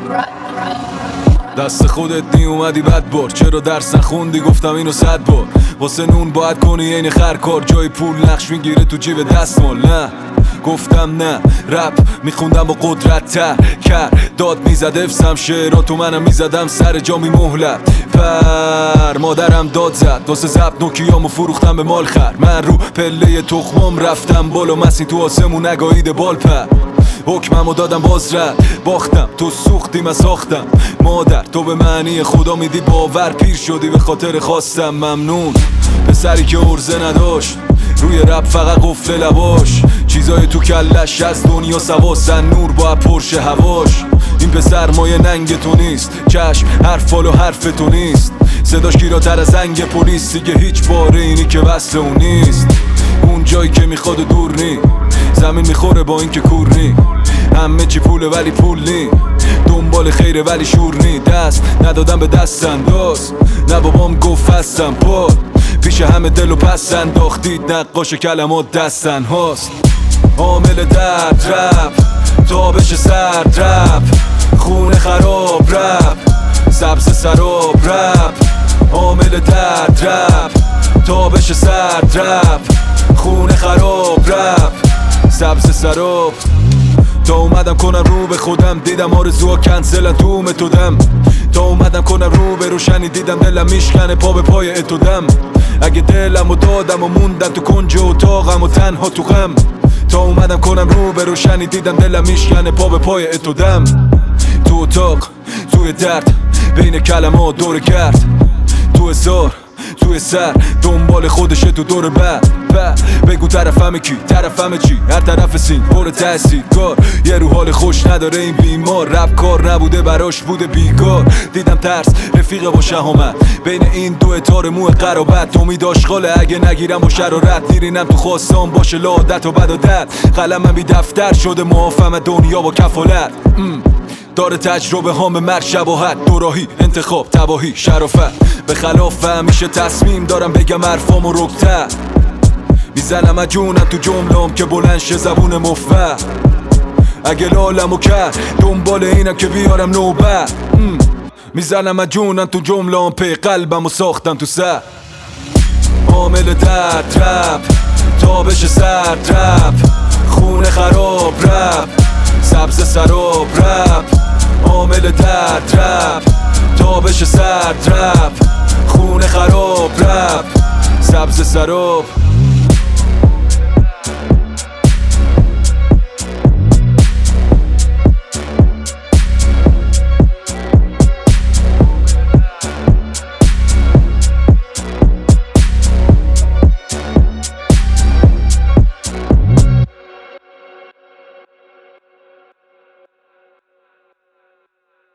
دست خودت نی اومدی بد بار، چرا درس نخوندی؟ گفتم اینو 100 بار. واسه نون باید کنی عین خرکار، جای پول نقش میگیره تو جیب دستمال. نه گفتم نه، رپ میخوندم با قدرت کرد داد میزد افسم شعراتو منم میزدم سر جا میمهلت پر. مادرم داد زد واسه ضبط نوکیامو فروختم به مال خر. من رو پله تخمم رفتم بالا، مسین تو آسمون نگاهیده بال پر. حکممو دادم باز رد باختم، تو سوختی من ساختم. مادر تو به معنی خدا میدی باور، پیر شدی به خاطر خواستم. ممنون پسری که عرضه نداشت، روی رپ فقط قفل لباش. چیزای تو کلش از دنیا سواسن، نور با پرشه هواش. این پسر مایه ننگ تو نیست، چشم حرف و حرف تو نیست. صداش گیراتر از زنگ پلیس، دیگه هیچ باره اینی که وصل اون نیست. اون جایی که میخواد و دور نی، زمین میخوره با این که کور نی. همه چی پوله ولی پول نی، دنبال خیره ولی شور نی. دست ندادم به دست انداز، نه بابام گفت هستم پاد. پیش همه دل و پس انداختید، نقاش کلمات دستن هاست. عامل درد رپ، تابش سرد رپ، خونه خراب رپ، سبز سراب رپ. عامل درد رپ، تابش سرد رپ، خونه خراب رپ، سبز سراب. تا اومدم کنم رو به خودم، دیدم آرزوها کنسلن تو متدم. تا اومدم کنم رو به روشنی، دیدم دلم میشکنه پا به پای اتودم. اگه دلمو دادم و موندم تو کنج اتاقم و تنها تو غم. تا اومدم کنم رو به روشنی، دیدم دلم میشکنه پا به پای اتودم. تو اتاق، توی درد، بین کلمات دور گرد، تو هزار، توی سر، دنبال خودشه تو دور بگو طرفم کی، طرفم چی، هر طرف سین پر تحصیلگار. یه رو حال خوش نداره این بیمار، رپ کار نبوده براش بوده بیگار. دیدم ترس رفیق با شهامت، بین این دو اتار موه قرابت. امید آشغاله اگه نگیرم با شرارت، دیرینم تو خواستان باشه لادت و بد و دد. قلمم بی دفتر شده معافم دنیا با کفالت. داره تجربه هام به مرگ شباهت، دوراهی انتخاب تباهی شرافت. به خلاف همیشه تصمیم دارم بگم حرفامو رکتر. میزنم جونم تو جملام که بلند شه زبون مفر. اگه لالمو کرد دنبال اینم که بیارم نوبت. میزنم جونم تو جملام، پی قلبمو ساختم تو سر. عامل درد رپ، تابش سرد رپ، خونه خراب رپ، سبز سراب رپ. عامل درد رپ، تابش سرد رپ، خونه خراب رپ، سبز سراب.